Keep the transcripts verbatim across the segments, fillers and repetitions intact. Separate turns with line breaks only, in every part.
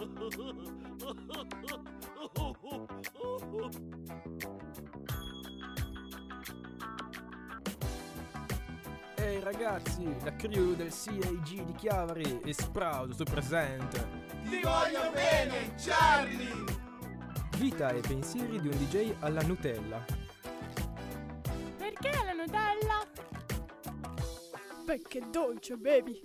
Ehi ragazzi, la crew del C A G di Chiavari e Sprout sul presente.
Ti voglio bene, Charlie!
Vita e pensieri di un D J alla Nutella.
Perché la Nutella? Perché è dolce, baby.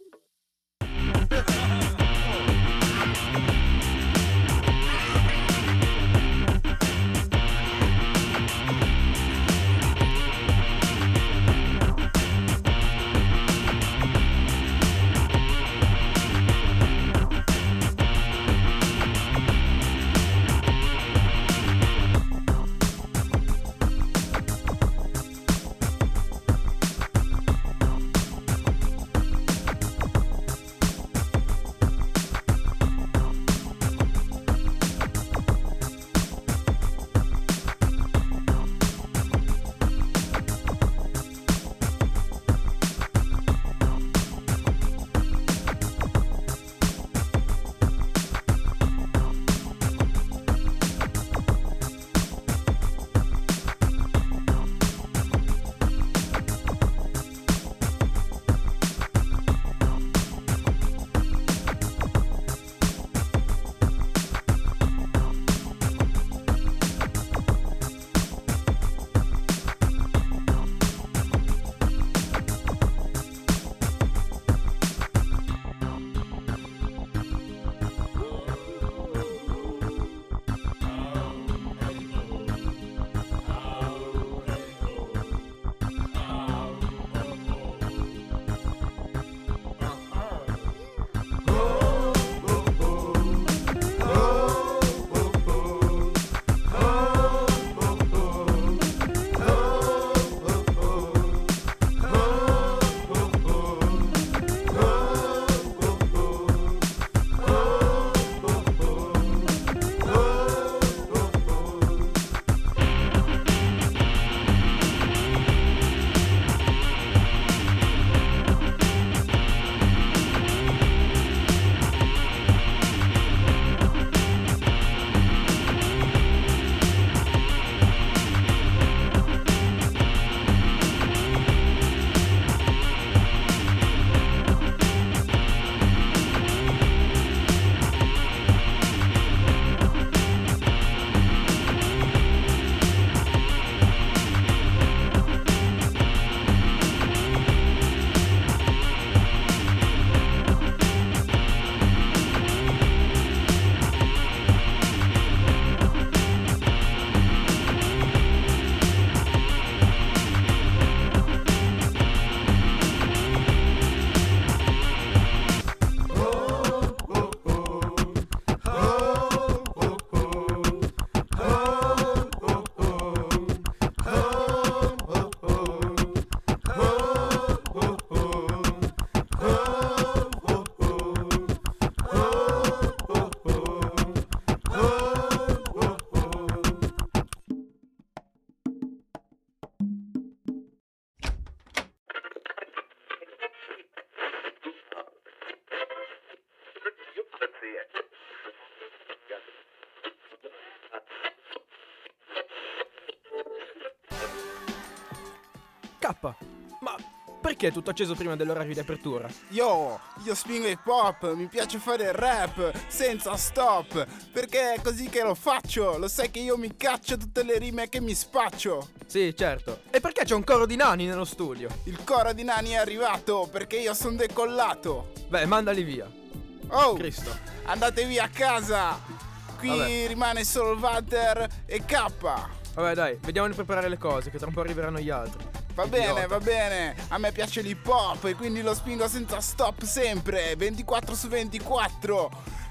K, ma perché è tutto acceso prima dell'orario di apertura?
Yo, io spingo hip hop, mi piace fare rap senza stop, perché è così che lo faccio, lo sai che io mi caccio tutte le rime che mi spaccio.
Sì, certo. E perché c'è un coro di nani nello studio?
Il coro di nani è arrivato, perché io sono decollato.
Beh, mandali via.
Oh,
Cristo.
andate via a casa. Qui
Vabbè.
rimane solo Walter e K.
Vabbè dai, vediamo di preparare le cose, che tra un po' arriveranno gli altri.
Va
Idiota.
bene, va bene. A me piace l'hip hop e quindi lo spingo senza stop sempre, ventiquattro su ventiquattro.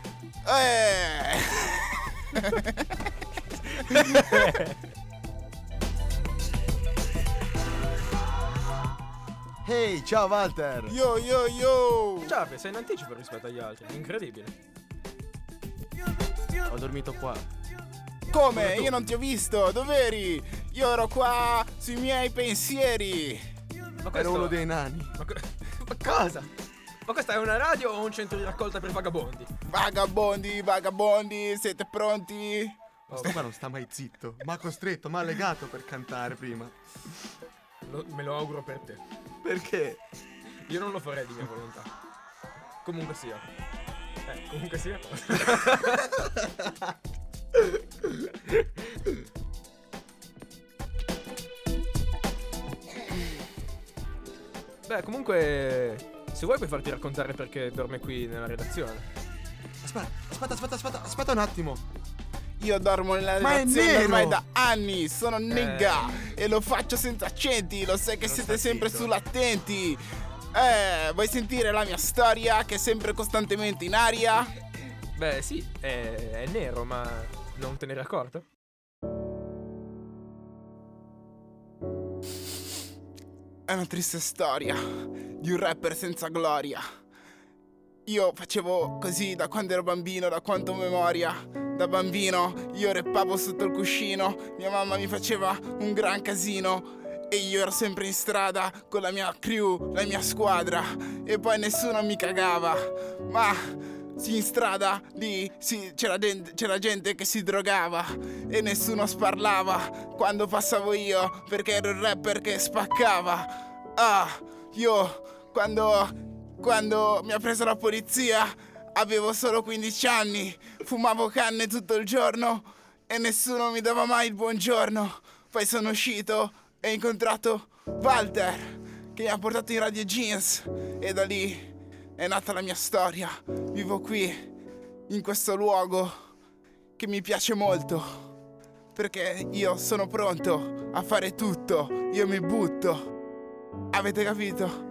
Eh.
Ehi, ciao Walter!
Yo yo yo.
Ciao, sei in anticipo rispetto agli altri, incredibile. Ho dormito qua.
Come? Io non ti ho visto, dov'eri? Io ero qua sui miei pensieri.
Ma questo...
Ero uno dei nani.
Ma, co- ma cosa? Ma questa è una radio o un centro di raccolta per vagabondi?
Vagabondi, vagabondi, siete pronti?
Questo qua non sta mai zitto. Ma costretto, ma legato per cantare prima.
Lo- me lo auguro per te.
Perché?
Io non lo farei di mia volontà. Comunque sia. Eh, comunque sia. Beh, comunque, se vuoi puoi farti raccontare perché dorme qui nella redazione.
Aspetta, aspetta, aspetta, aspetta, aspetta un attimo.
Io dormo nella
Ma è
redazione
nero!
ormai da anni, sono nigga
Eh.
e lo faccio senza accenti, lo sai che
Non
siete
sta
sempre
zitto.
sull'attenti. Eh, vuoi sentire la mia storia che è sempre costantemente in aria?
Beh, sì, è, è nero, ma non te ne eri accorto?
È una triste storia di un rapper senza gloria. Io facevo così da quando ero bambino, da quanto ho memoria. Da bambino io rappavo sotto il cuscino, mia mamma mi faceva un gran casino e io ero sempre in strada con la mia crew, la mia squadra e poi nessuno mi cagava. Ma sì, in strada lì sì, c'era, gente, c'era gente che si drogava e nessuno sparlava quando passavo io perché ero il rapper che spaccava. Ah, io quando... Quando mi ha preso la polizia avevo solo quindici anni, fumavo canne tutto il giorno e nessuno mi dava mai il buongiorno. Poi sono uscito e ho incontrato Walter che mi ha portato in Radio Jeans e da lì è nata la mia storia. Vivo qui, in questo luogo che mi piace molto perché io sono pronto a fare tutto, io mi butto. Avete capito?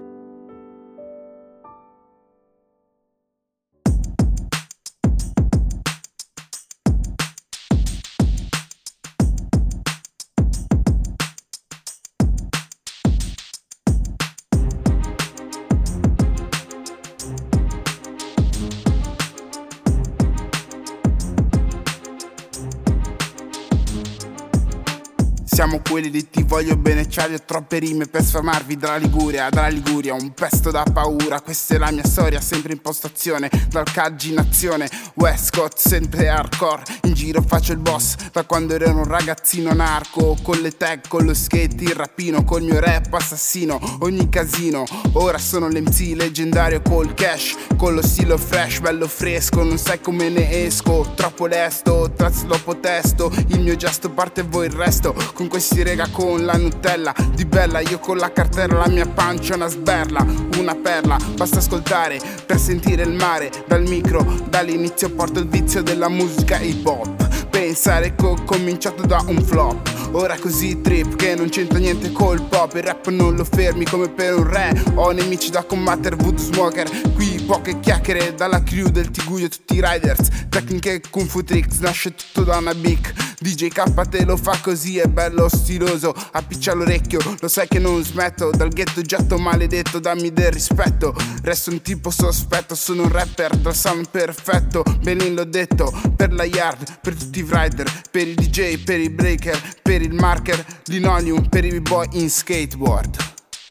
Siamo quelli di Ti voglio bene, c'hai troppe rime per sfamarvi dalla Liguria, dalla Liguria, un pesto da paura, questa è la mia storia, sempre in postazione, dal Caggi nazione, Westcott, sempre hardcore, in giro faccio il boss, da quando ero un ragazzino narco, con le tag, con lo skate, il rapino, col mio rap assassino, ogni casino, ora sono l'M C leggendario col cash, con lo stilo fresh, bello fresco, non sai come ne esco, troppo lesto, traccio dopo testo, il mio gesto parte e voi il resto, con questi rega con la Nutella di bella, io con la cartella, la mia pancia una sberla, una perla, basta ascoltare per sentire il mare, dal micro, dall'inizio porto il vizio della musica hip hop, pensare che ho cominciato da un flop, ora così trip che non c'entra niente col pop, il rap non lo fermi come per un re, ho nemici da combattere, voodoo smoker, qui poche chiacchiere dalla crew del Tiguglio, tutti i riders, tecniche kung fu tricks, nasce tutto da una bic, D J K te lo fa così, è bello stiloso, appiccia l'orecchio, lo sai che non smetto, dal ghetto getto maledetto, dammi del rispetto, resto un tipo sospetto, sono un rapper dal sound perfetto, Belin l'ho detto, per la yard, per tutti i rider, per i D J, per i breaker, per il marker, linoleum, per i b-boy in skateboard.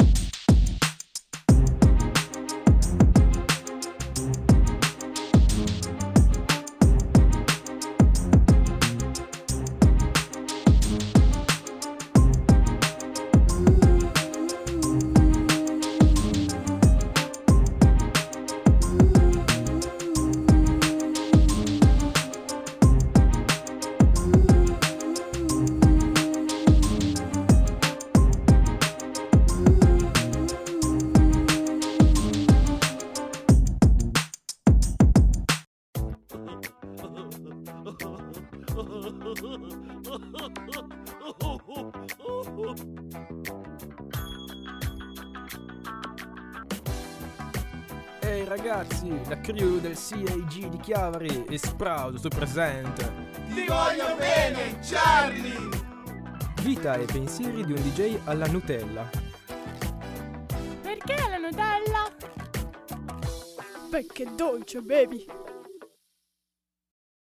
Ehi ragazzi, la crew del C A G di Chiavari è Sprout, sto presente.
Ti voglio bene, Charlie!
Vita e pensieri di un D J alla Nutella.
Perché la Nutella? Perché è dolce, baby.